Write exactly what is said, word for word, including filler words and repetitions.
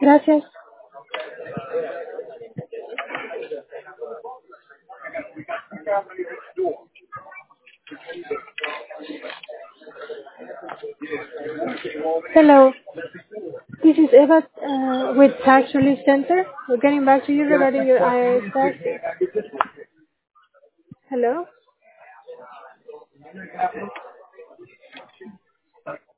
Gracias. Hello. This is Eva uh, with Tax Relief Center. We're getting back to you regarding your I R S tax. Hello.